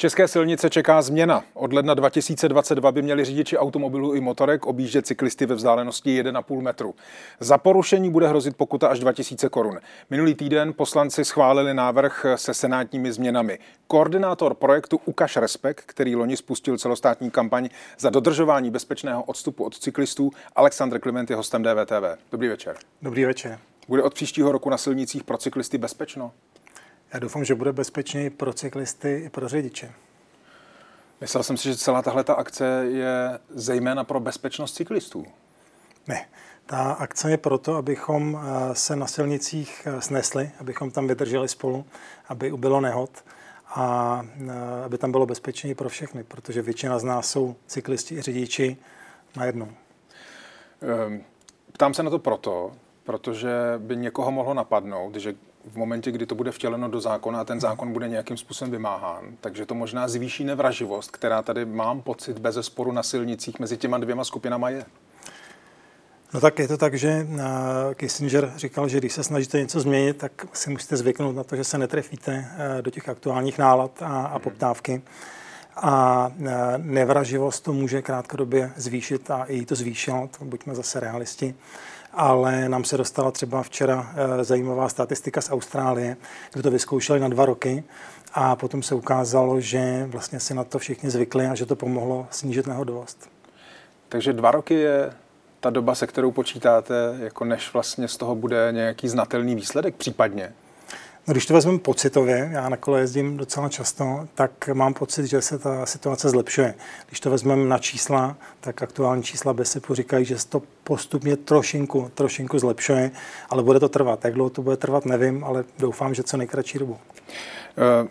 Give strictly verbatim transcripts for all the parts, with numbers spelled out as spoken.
České silnice čeká změna. Od ledna dva tisíce dvacet dva by měli řidiči automobilů i motorek objíždět cyklisty ve vzdálenosti jeden a půl metru. Za porušení bude hrozit pokuta až dva tisíce korun. Minulý týden poslanci schválili návrh se senátními změnami. Koordinátor projektu Ukaž Respekt, který loni spustil celostátní kampaň za dodržování bezpečného odstupu od cyklistů, Alexandr Kliment je hostem D V T V. Dobrý večer. Dobrý večer. Bude od příštího roku na silnicích pro cyklisty bezpečno? Já doufám, že bude bezpečněji pro cyklisty i pro řidiče. Myslel jsem si, že celá tahle ta akce je zejména pro bezpečnost cyklistů. Ne, ta akce je proto, abychom se na silnicích snesli, abychom tam vydrželi spolu, aby ubylo nehod a aby tam bylo bezpečněji pro všechny, protože většina z nás jsou cyklisti i řidiči najednou. Ptám se na to proto, protože by někoho mohlo napadnout, že v momentě, kdy to bude vtěleno do zákona a ten zákon bude nějakým způsobem vymáhán, takže to možná zvýší nevraživost, která tady, mám pocit, bezesporu na silnicích mezi těma dvěma skupinama je. No tak je to tak, že Kissinger říkal, že když se snažíte něco změnit, tak si musíte zvyknout na to, že se netrefíte do těch aktuálních nálad a, a poptávky. A nevraživost to může krátkodobě zvýšit a i to zvýšilo, to buďme zase realisti. Ale nám se dostala třeba včera zajímavá statistika z Austrálie, kde to vyzkoušeli na dva roky a potom se ukázalo, že vlastně si na to všichni zvykli a že to pomohlo snížit nehodovost. Takže dva roky je ta doba, se kterou počítáte, jako než vlastně z toho bude nějaký znatelný výsledek případně? No, když to vezmeme pocitově, já na kole jezdím docela často, tak mám pocit, že se ta situace zlepšuje. Když to vezmeme na čísla, tak aktuální čísla BESIPu říkají, že se to postupně trošinku, trošinku zlepšuje, ale bude to trvat. Jak dlouho to bude trvat, nevím, ale doufám, že co nejkratší dobu. Uh...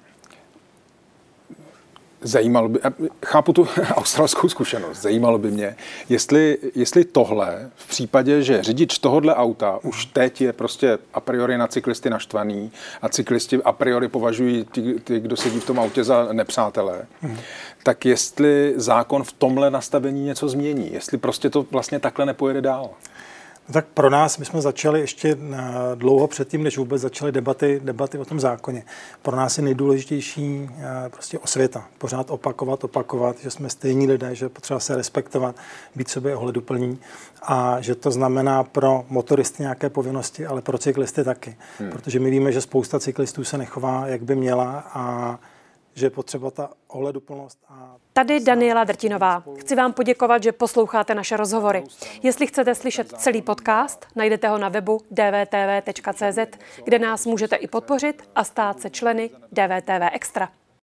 Zajímalo by, chápu tu australskou zkušenost, zajímalo by mě, jestli, jestli tohle v případě, že řidič tohodle auta už teď je prostě a priori na cyklisty naštvaný a cyklisti a priori považují ty, ty kdo sedí v tom autě za nepřátelé, hmm. tak jestli zákon v tomhle nastavení něco změní, jestli prostě to vlastně takhle nepojede dál. No tak pro nás, my jsme začali ještě dlouho předtím, než vůbec začaly debaty, debaty o tom zákoně. Pro nás je nejdůležitější prostě osvěta. Pořád opakovat, opakovat, že jsme stejní lidé, že potřeba se respektovat, být sobě ohleduplní a že to znamená pro motoristy nějaké povinnosti, ale pro cyklisty taky. Hmm. Protože my víme, že spousta cyklistů se nechová, jak by měla a že je potřeba ta ohleduplnost. A Tady Daniela Drtinová. Chci vám poděkovat, že posloucháte naše rozhovory. Jestli chcete slyšet celý podcast, najdete ho na webu d v t v tečka c z, kde nás můžete i podpořit a stát se členy D V T V Extra.